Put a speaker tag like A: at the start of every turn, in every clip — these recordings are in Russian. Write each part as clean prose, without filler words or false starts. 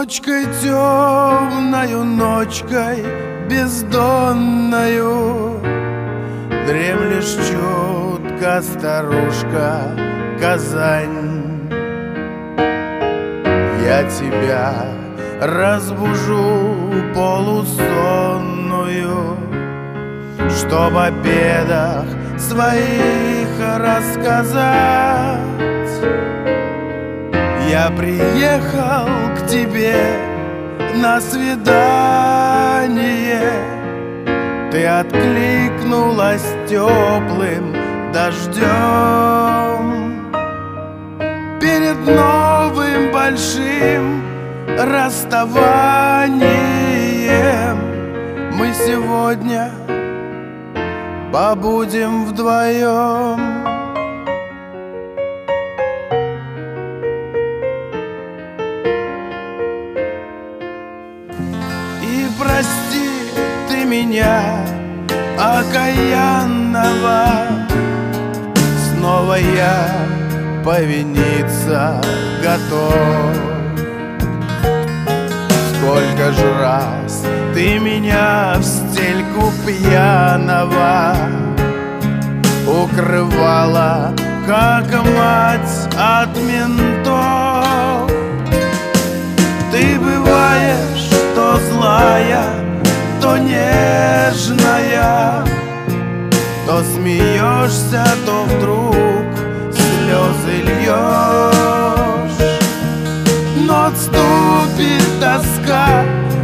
A: Ночкой темною, ночкой бездонною дремлешь чутко, старушка Казань. Я тебя разбужу полусонную, чтоб о бедах своих рассказать. Я приехал к тебе на свидание, ты откликнулась теплым дождем. Перед новым большим расставанием мы сегодня побудем вдвоем. И прости ты меня, окаянного, снова я повиниться готов. Сколько ж раз ты меня в стельку пьяного укрывала, как мать от ментов. Ты бываешь то злая, то нежная, то смеешься, то вдруг слезы льешь. Но отступит тоска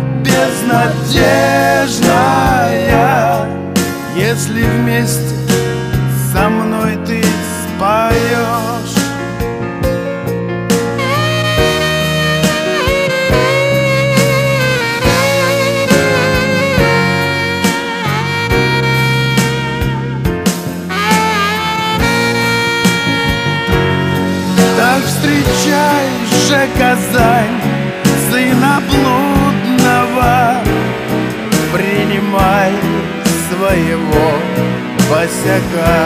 A: безнадежная, если вместе со мной ты споешь. Так встречай же, Казань, сына блудного, принимай своего босяка.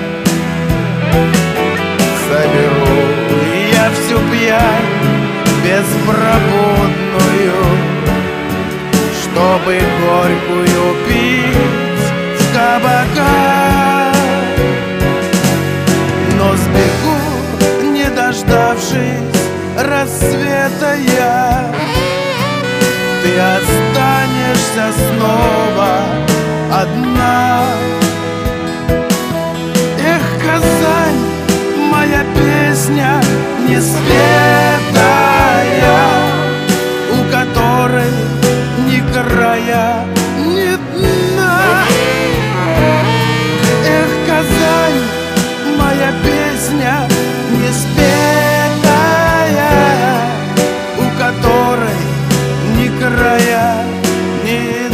A: Соберу я всю пьянь беспробудную, чтобы горькую пить в кабаках. Но сбегу, не дождавшись рассвета я, ты останешься снова одна. Эх, Казань, моя песня не спетая, у которой ни края, ни дна. Эх, Казань, моя песня не спетая, у которой ни края, ни